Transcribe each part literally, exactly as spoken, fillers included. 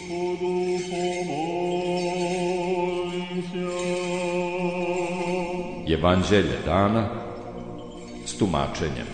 Evanđelje dana s tumačenjem.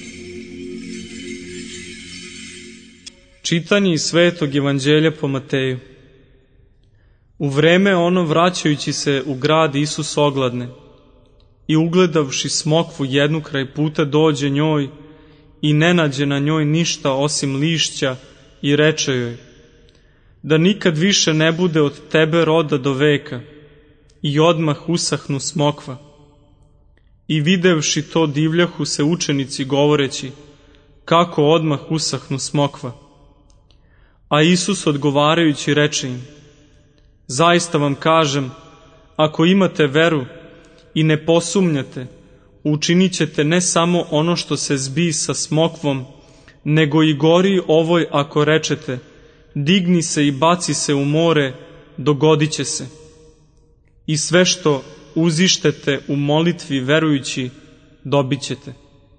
Čitanje iz Svetog Evanđelja po Mateju. U vreme ono, vraćajući se u grad, Isus ogladne i ugledavši smokvu jednu kraj puta, dođe njoj i ne nađe na njoj ništa osim lišća i reče joj: da nikad više ne bude od tebe roda do veka. I odmah usahnu smokva. I videvši to, divljahu se učenici, govoreći: kako odmah usahnu smokva? A Isus odgovarajući reče im: zaista vam kažem, ako imate veru i ne posumnjate, učinit ćete ne samo ono što se zbi sa smokvom, nego i gori ovoj, ako rečete: digni se i baci se u more, dogodit će se. I sve što uzištete u molitvi verujući, dobit ćete.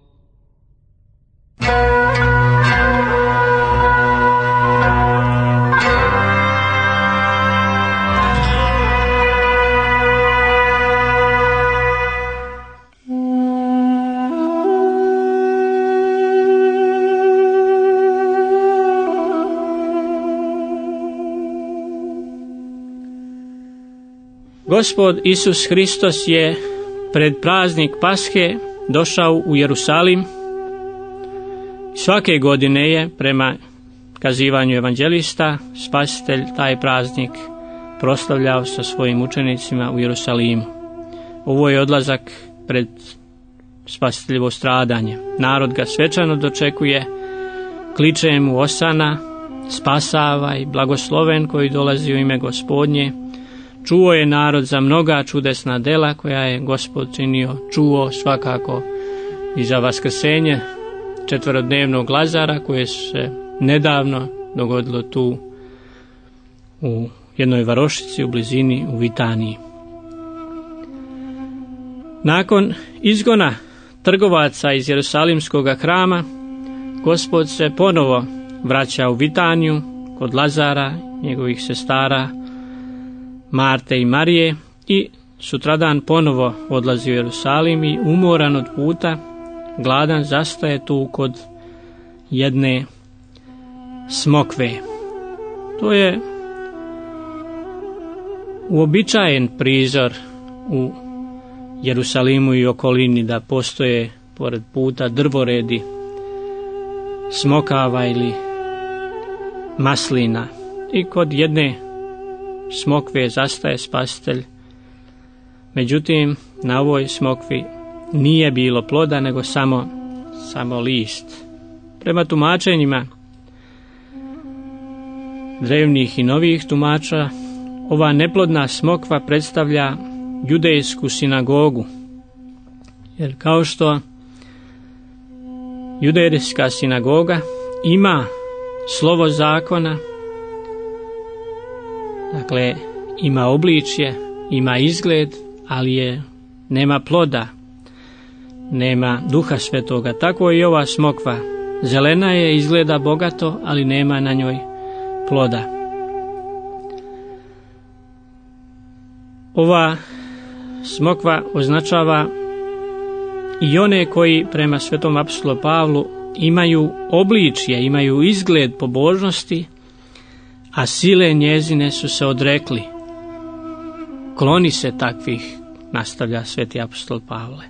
Gospod Isus Hristos je pred praznik Pashe došao u Jerusalim. Svake godine je, prema kazivanju evanđelista, Spasitelj taj praznik proslavljao sa svojim učenicima u Jerusalimu. Ovo je odlazak pred Spasiteljevo stradanje. Narod ga svečano dočekuje, kliče mu osana, spasavaj, blagosloven koji dolazi u ime Gospodnje. Čuo je narod za mnoga čudesna dela koja je Gospod činio, čuo svakako i za vaskrsenje četverodnevnog Lazara koje se nedavno dogodilo tu u jednoj varošici u blizini u Vitaniji. Nakon izgona trgovaca iz Jerusalimskog hrama, Gospod se ponovo vraća u Vitaniju kod Lazara, njegovih sestara Marte i Marije, i sutradan ponovo odlazi u Jerusalim i umoran od puta, gladan, zastaje tu kod jedne smokve. To je uobičajen prizor u Jerusalimu i okolini, da postoje pored puta drvoredi smokava ili maslina, i kod jedne smokve zastaje Spasitelj. Međutim, na ovoj smokvi nije bilo ploda, nego samo, samo list. Prema tumačenjima drevnih i novih tumača, ova neplodna smokva predstavlja judejsku sinagogu. Jer kao što judejska sinagoga ima slovo zakona, dakle, ima obličje, ima izgled, ali je nema ploda, nema Duha Svetoga. Tako i ova smokva. Zelena je, izgleda bogato, ali nema na njoj ploda. Ova smokva označava i one koji prema svetom apostolu Pavlu imaju obličje, imaju izgled pobožnosti, a sile njezine su se odrekli. Kloni se takvih, nastavlja sveti apostol Pavle.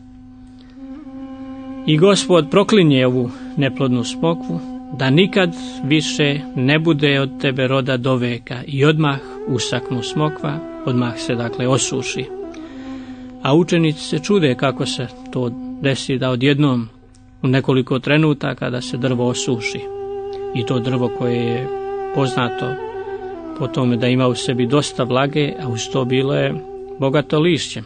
I Gospod proklinje ovu neplodnu smokvu, da nikad više ne bude od tebe roda do veka, i odmah usaknu smokva, odmah se dakle osuši. A učenici se čude kako se to desi, da odjednom u nekoliko trenutaka da se drvo osuši. I to drvo koje je poznato po tome da ima u sebi dosta vlage, a uz to bilo je bogato lišćem.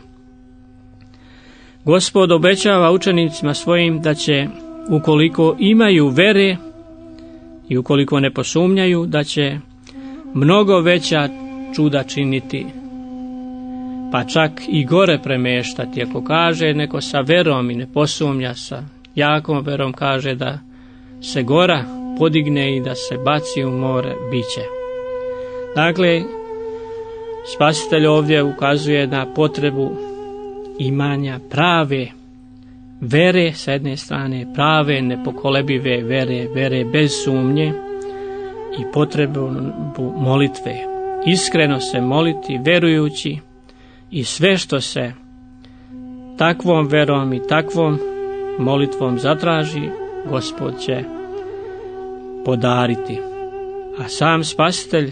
Gospod obećava učenicima svojim da će, ukoliko imaju vere i ukoliko ne posumnjaju, da će mnogo veća čuda činiti, pa čak i gore premeštati. Ako kaže neko sa verom i ne posumnja, sa jakom verom kaže da se gora podigne i da se baci u more, bit će. Dakle, Spasitelj ovdje ukazuje na potrebu imanja prave vere, s jedne strane prave, nepokolebive vere, vere bez sumnje, i potrebu molitve. Iskreno se moliti, verujući, i sve što se takvom verom i takvom molitvom zatraži, Gospod će podariti. A sam Spasitelj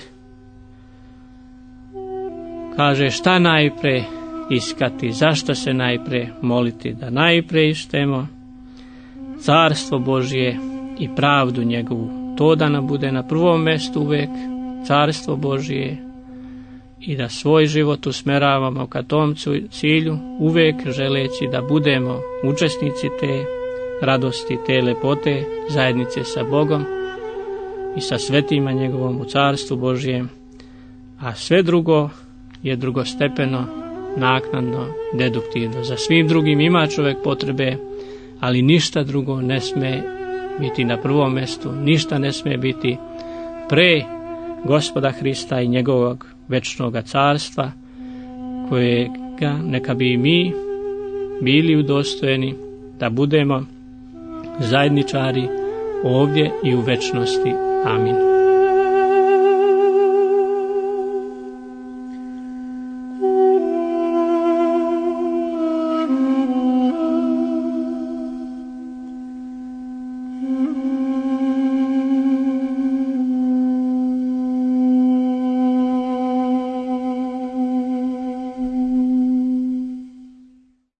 kaže šta najpre iskati, zašto se najpre moliti, da najpre ištemo carstvo Božje i pravdu njegovu, to da nam bude na prvom mjestu uvek carstvo Božje i da svoj život usmeravamo ka tom cilju, uvek želeći da budemo učesnici te radosti, te lepote, zajednice sa Bogom i sa svetima njegovom u carstvu Božjem, a sve drugo je drugostepeno, naknadno, deduktivno. Za svim drugim ima čovjek potrebe, ali ništa drugo ne sme biti na prvom mjestu, ništa ne sme biti pre Gospoda Hrista i njegovog večnog carstva, kojega neka bi i mi bili udostojeni da budemo zajedničari ovdje i u večnosti. Amin.